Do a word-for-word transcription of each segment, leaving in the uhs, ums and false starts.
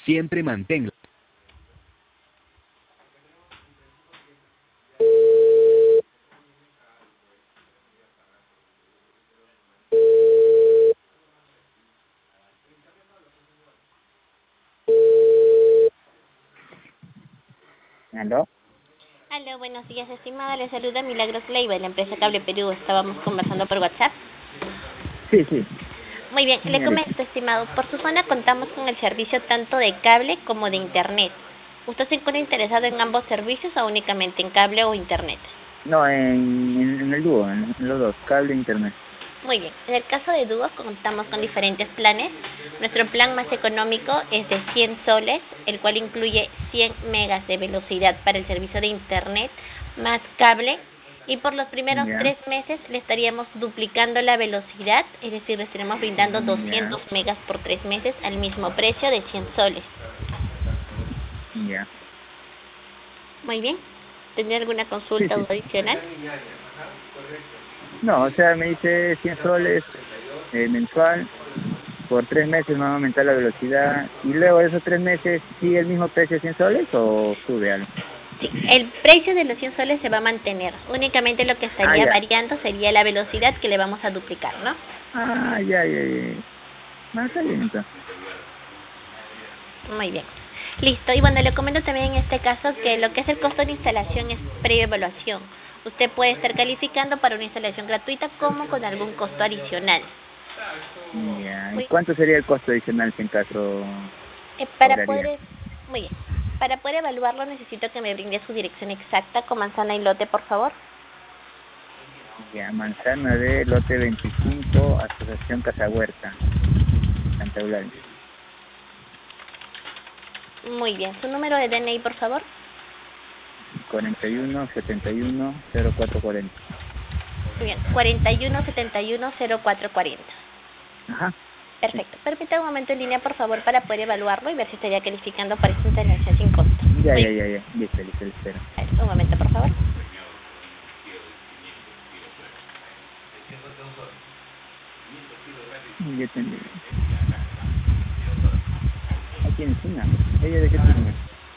Siempre manténla. ¿Aló? Aló, buenos días, estimada. Le saluda Milagros Leiva de la empresa Cable Perú. Estábamos conversando por WhatsApp. Sí, sí, Muy bien, le señorita. comento, estimado. Por su zona contamos con el servicio tanto de cable como de internet. ¿Usted se encuentra interesado en ambos servicios o únicamente en cable o internet? No, en, en, en el dúo, en, en los dos, cable e internet. Muy bien, en el caso de dúos contamos con diferentes planes. Nuestro plan más económico es de cien soles, el cual incluye cien megas de velocidad para el servicio de internet más cable. Y por los primeros Ya, tres meses le estaríamos duplicando la velocidad, es decir, le estaremos brindando ya, doscientos megas por tres meses al mismo precio de cien soles. ya. Muy bien, ¿tendría alguna Sí, consulta o sí. adicional? No, o sea, me dice cien soles eh, mensual, por tres meses me va a aumentar la velocidad, y luego de esos tres meses, ¿sigue el mismo precio de cien soles o sube algo? Sí, el precio de los cien soles se va a mantener. Únicamente lo que Ah, estaría ya. variando sería la velocidad que le vamos a duplicar, ¿no? Ah, ya, ya, ya. Ah, está bien entonces. Muy bien. Listo. Y bueno, le comento también en este caso que lo que es el costo de instalación es pre-evaluación. Usted puede estar calificando para una instalación gratuita como con algún costo adicional. Ya, ¿y Muy, cuánto sería el costo adicional si en caso eh, para cobraría? poder, muy bien. Para poder evaluarlo necesito que me brinde su dirección exacta con manzana y lote, por favor. Ya, Manzana de Lote veinticinco, Asociación Casa Huerta, Santa Eulalia. Muy bien. Su número de D N I, por favor. cuarenta y uno, setenta y uno, cero cuatro cuarenta. Muy bien. cuarenta y uno setenta y uno cero cuatro cuarenta. Ajá, sí. Perfecto. Permítame un momento en línea, por favor, para poder evaluarlo y ver si estaría calificando para esta instalación sin costo. Ya, Muy ya, bien. ya, ya. Listo, listo, lo espero. A ver, un momento, por favor. Ya entendí. Aquí encima. ¿Ella de qué turno?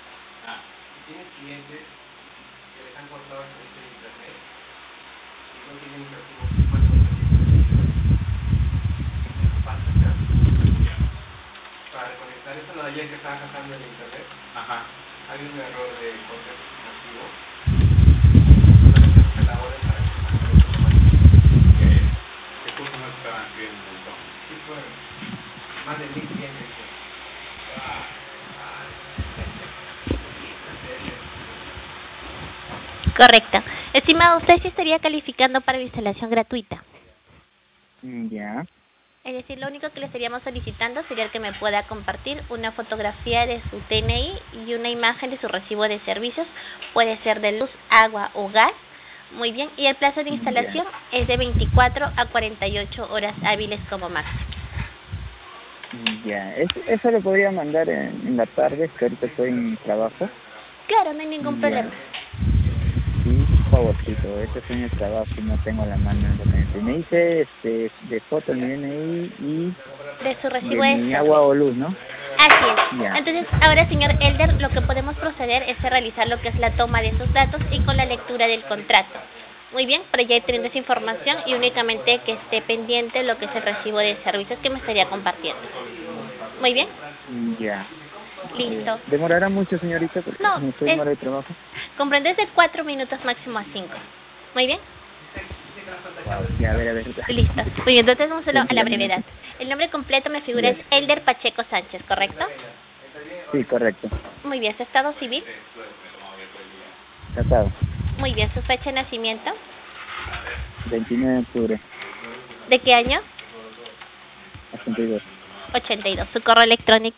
Para reconectar esa no ayer que estaba sacando el internet. Ajá. Hay un error de correo masivo. Solamente los peladores para que salga automático. ¿Qué curso no estaban escribiendo un montón? Sí, fueron más de mil clientes. Correcto. Estimado, usted sí estaría calificando para la instalación gratuita. Mm, ya. Es decir, lo único que le estaríamos solicitando sería que me pueda compartir una fotografía de su D N I y una imagen de su recibo de servicios. Puede ser de luz, agua o gas. Muy bien. Y el plazo de Mm, ya. instalación es de veinticuatro a cuarenta y ocho horas hábiles como máximo. Mm, ya. Es- eso lo podría mandar en, en la tarde, que ahorita estoy en trabajo. Claro, no hay ningún problema. Ya. Sí, por favorcito. Ese es en el trabajo y no tengo la mano en documento. Me dice este, de foto de mi D N I y De su de recibo de mi agua servicio. o luz, ¿no? Así es. Ya. Entonces, ahora, señor Elder, lo que podemos proceder es a realizar lo que es la toma de esos datos y con la lectura del contrato. Muy bien, para ya ir teniendo esa información y únicamente que esté pendiente lo que es el recibo de servicios que me estaría compartiendo. Muy bien, Mm, ya. Eh, listo. ¿Demorará mucho, señorita? Porque No, como estoy en es hora de trabajo. comprender de cuatro minutos máximo a cinco. Muy bien, Wow. Ya, a ver, a ver. listo. Muy bien, entonces vamos a la, a la Dígame, brevedad. dígame. El nombre completo me figura es Ya. Elder Pacheco Sánchez, ¿correcto? Sí, correcto. Muy bien, su estado civil. Casado. Muy bien, su fecha de nacimiento. veintinueve de octubre. ¿De qué año? ochenta y dos. ochenta y dos. ¿Su correo electrónico?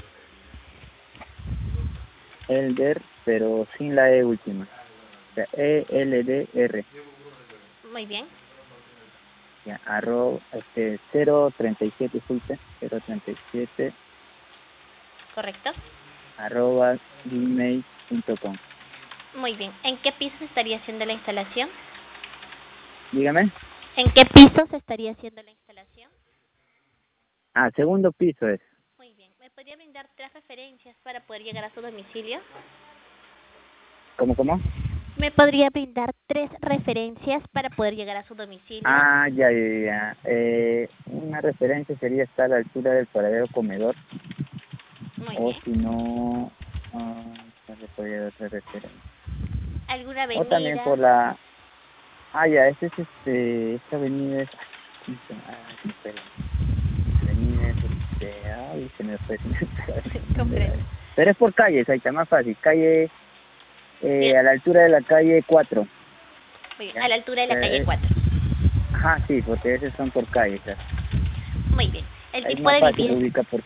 Elder, pero sin la E última. O sea, E L D R. Muy bien. Ya, arroba, este, cero treinta y siete, disculpe. cero treinta y siete, ¿Correcto? arroba gmail punto com. Muy bien. ¿En qué piso se estaría haciendo la instalación? Dígame. ¿En qué piso se estaría haciendo la instalación? Ah, segundo piso es. Muy bien. ¿Me podría brindar brindar tres referencias para poder llegar a su domicilio? ¿Cómo, cómo? ¿Me podría brindar tres referencias para poder llegar a su domicilio? Ah, ya, ya, ya. Eh, una referencia sería estar a la altura del paradero comedor. Muy O bien. si no, ah, no se podría dar otra referencia. ¿Alguna avenida? O también por la... Ah, ya, este es este... Esta avenida es... Ah, espera. Avenida es este... Ay, se me fue. Comprendo. Pero es por calles, ahí está más fácil. Calle... Eh, a la altura de la calle cuatro. Muy bien, a la altura de la Eh, calle cuatro. Ajá, sí, porque esos son por calles. Muy bien. ¿El Es tipo más de fácil, vivienda? ubica por...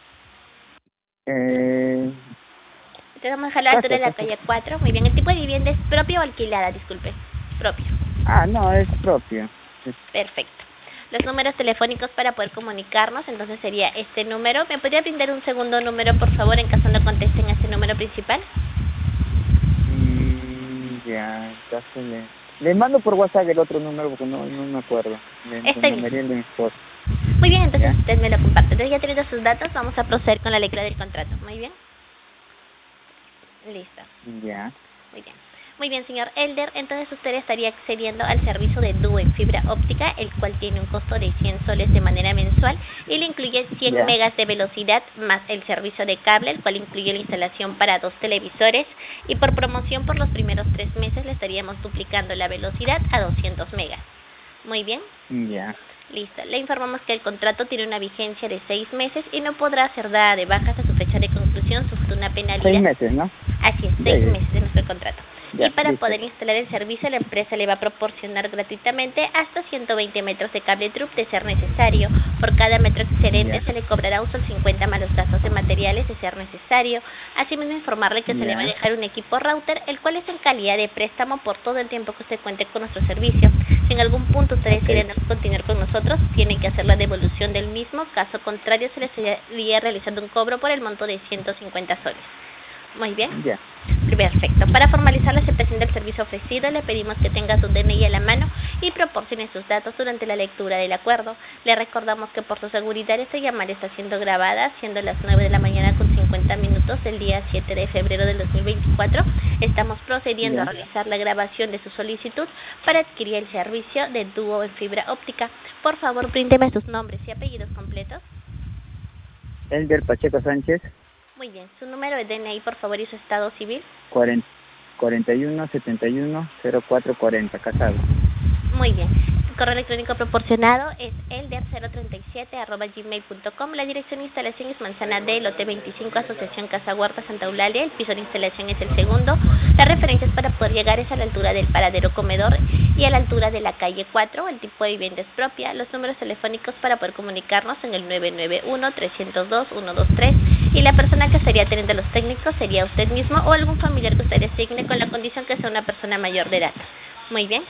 Eh... Entonces vamos a dejar a la altura de la Casa, calle cuatro. Muy bien. ¿El tipo de vivienda es propia o alquilada? Disculpe. Propio. Ah, no, es propio. Es... Perfecto. Los números telefónicos para poder comunicarnos, entonces sería este número. ¿Me podría brindar un segundo número, por favor, en caso no contesten a este número principal? Mm, ya, caso le... Le mando por WhatsApp el otro número porque no, no me acuerdo. Le, Está le bien. el de mi esposo. Muy bien, entonces ¿Ya? usted me lo comparte. Entonces ya teniendo sus datos, vamos a proceder con la lectura del contrato. Muy bien. Listo. Ya. Muy bien. Muy bien, señor Elder. Entonces usted estaría accediendo al servicio de dúo en fibra óptica, el cual tiene un costo de cien soles de manera mensual y le incluye cien Ya. megas de velocidad más el servicio de cable, el cual incluye la instalación para dos televisores, y por promoción por los primeros tres meses le estaríamos duplicando la velocidad a doscientos megas. Muy bien. Ya. Listo. Le informamos que el contrato tiene una vigencia de seis meses y no podrá ser dada de baja hasta su fecha de conclusión, sufre una penalidad. Seis meses, ¿no? Así es, Ya, seis ya. meses de nuestro contrato. Ya, Y para listo. poder instalar el servicio, la empresa le va a proporcionar gratuitamente hasta ciento veinte metros de cable T R U P de ser necesario. Por cada metro excedente Ya. se le cobrará un sol cincuenta más los gastos de materiales de ser necesario. Asimismo, informarle que se le va a Ya. dejar un equipo router, el cual es en calidad de préstamo por todo el tiempo que usted cuente con nuestro servicio. Si en algún punto usted Ok. decide no continuar con nosotros, tiene que hacer la devolución del mismo. Caso contrario, se le estaría realizando un cobro por el monto de ciento cincuenta soles. Muy bien. Ya. Perfecto. Para formalizar la aceptación del servicio ofrecido, le pedimos que tenga su D N I a la mano y proporcione sus datos durante la lectura del acuerdo. Le recordamos que por su seguridad esta llamada está siendo grabada, siendo las nueve de la mañana con cincuenta minutos del día siete de febrero del dos mil veinticuatro. Estamos procediendo Ya. a realizar la grabación de su solicitud para adquirir el servicio de dúo en fibra óptica. Por favor, bríndeme sus nombres y apellidos completos. Elder Pacheco Sánchez, Muy bien. Su número de D N I, por favor, y su estado civil. cuarenta, cuarenta y uno, setenta y uno, cero cuatro cuarenta, casado. Muy bien. El correo electrónico proporcionado es elder cero treinta y siete arroba gmail punto com. La dirección de instalación es Manzana D, lote veinticinco, Asociación Casa Huerta, Santa Eulalia. El piso de instalación es el segundo. Las referencias para poder llegar es a la altura del paradero comedor y a la altura de la calle cuatro. El tipo de vivienda es propia. Los números telefónicos para poder comunicarnos en el nueve nueve uno, tres cero dos, uno dos tres. Y la persona que estaría atendiendo a los técnicos sería usted mismo o algún familiar que usted designe, con la condición que sea una persona mayor de edad. Muy bien.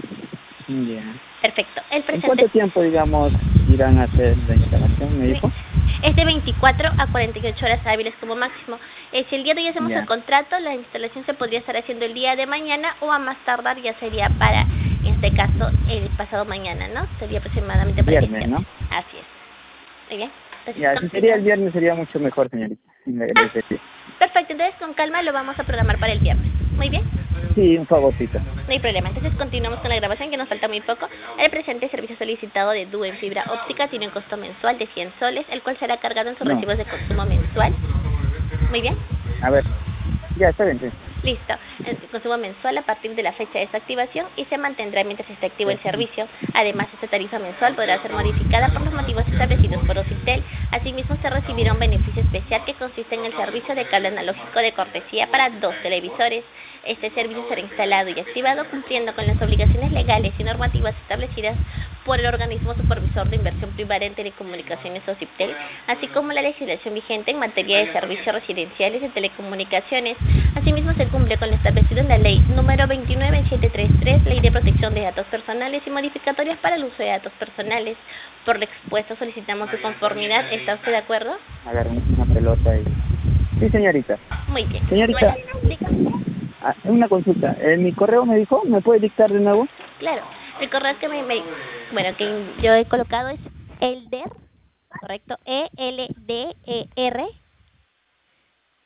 Ya. Perfecto. El ¿En presente cuánto tiempo, digamos, irán a hacer la instalación, me dijo? es de veinticuatro a cuarenta y ocho horas hábiles como máximo. Eh, si el día de hoy hacemos Ya. el contrato, la instalación se podría estar haciendo el día de mañana o a más tardar ya sería para, en este caso, el pasado mañana, ¿no? Sería aproximadamente para el Viernes, ¿no? Así es. Muy bien. Entonces, Ya, si con- sería el viernes sería mucho mejor, señorita. Le- le Ah, decía. perfecto. Entonces, con calma lo vamos a programar para el viernes. Muy bien. Sí, un favorcito. No hay problema. Entonces continuamos con la grabación, que nos falta muy poco. El presente servicio solicitado de dúo en fibra óptica tiene un costo mensual de cien soles, el cual será cargado en sus No. recibos de consumo mensual. Muy bien. A ver, ya, está bien, sí. Listo. El consumo mensual a partir de la fecha de su activación y se mantendrá mientras esté activo el servicio. Además, esta tarifa mensual podrá ser modificada por los motivos establecidos por Ocitel. Asimismo, se recibirá un beneficio especial que consiste en el servicio de cable analógico de cortesía para dos televisores. Este servicio será instalado y activado cumpliendo con las obligaciones legales y normativas establecidas por el organismo supervisor de inversión privada en telecomunicaciones Ocitel, así como la legislación vigente en materia de servicios residenciales y telecomunicaciones. Asimismo, se cumple con lo establecido en la ley número veintinueve mil setecientos treinta y tres, Ley de Protección de Datos Personales y modificatorias para el uso de datos personales. Por lo expuesto, solicitamos su conformidad. ¿Está usted de acuerdo? Agarra una pelota y... Sí, señorita. Muy bien. Señorita. Bueno, dígame. Ah, una consulta. ¿En mi correo me dijo? ¿Me puede dictar de nuevo? Claro. El correo que me, me- bueno, que yo he colocado es elder, correcto, E L D E R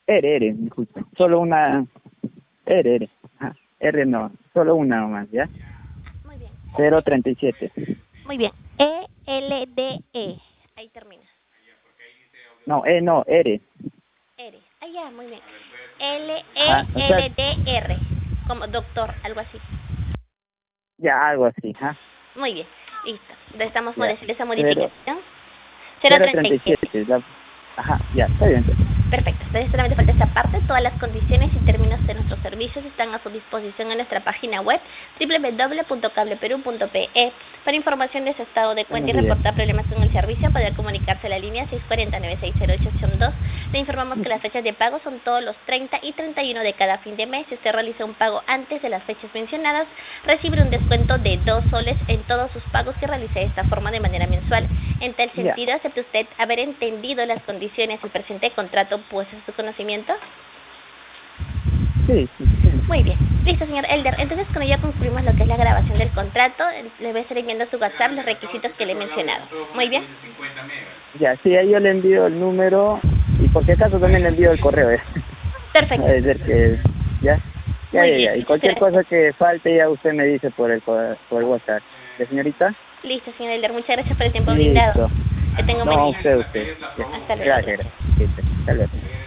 R, R, disculpe. Solo una... R, R. Ajá. R no, solo una nomás, ¿ya? Muy bien. cero treinta y siete. Muy bien. E L D E. Ahí termina. No, E no, R. R. Ah, ya, muy bien. L E Ajá, o sea- L D R. Como doctor, algo así. Ya, algo así, ¿ah? Muy bien. Listo. Entonces estamos Ya. por decir esa Cero- modificación. cero cero treinta treinta y y siete. siete. la- Ajá, ya, está bien. Perfecto, entonces solamente falta esta parte. Todas las condiciones y términos de nuestros servicios están a su disposición en nuestra página web doble u doble u doble u punto cableperú punto pe e. Para información de su estado de cuenta y Buenos días. reportar problemas con el servicio, poder comunicarse a la línea seis cuatro cero, nueve seis cero ocho opción dos. Le informamos que las fechas de pago son todos los treinta y treinta y uno de cada fin de mes. Si usted realiza un pago antes de las fechas mencionadas, recibirá un descuento de dos soles en todos sus pagos que realice de esta forma de manera mensual. En tal Ya. sentido, ¿acepta usted haber entendido las condiciones del presente contrato pues en su conocimiento? Sí, sí, sí. Muy bien. Listo, señor Elder. Entonces, con ello concluimos lo que es la grabación del contrato. Le voy a estar enviando a su WhatsApp los requisitos que le he mencionado. Muy bien. Ya, sí, ahí yo le envío el número y por si acaso también le envío el correo, ¿eh? Perfecto. Debe ser que... ¿Ya? Ya, Muy ya, bien, ya. Y muchas cualquier gracias. cosa que falte ya usted me dice por el, por el WhatsApp. ¿Ya, señorita? Listo, señor Elder. Muchas gracias por el tiempo brindado. Listo. Que tenga un No, buen día. usted, usted. Ya. Hasta luego. Gracias, gracias. Listo. Hasta luego.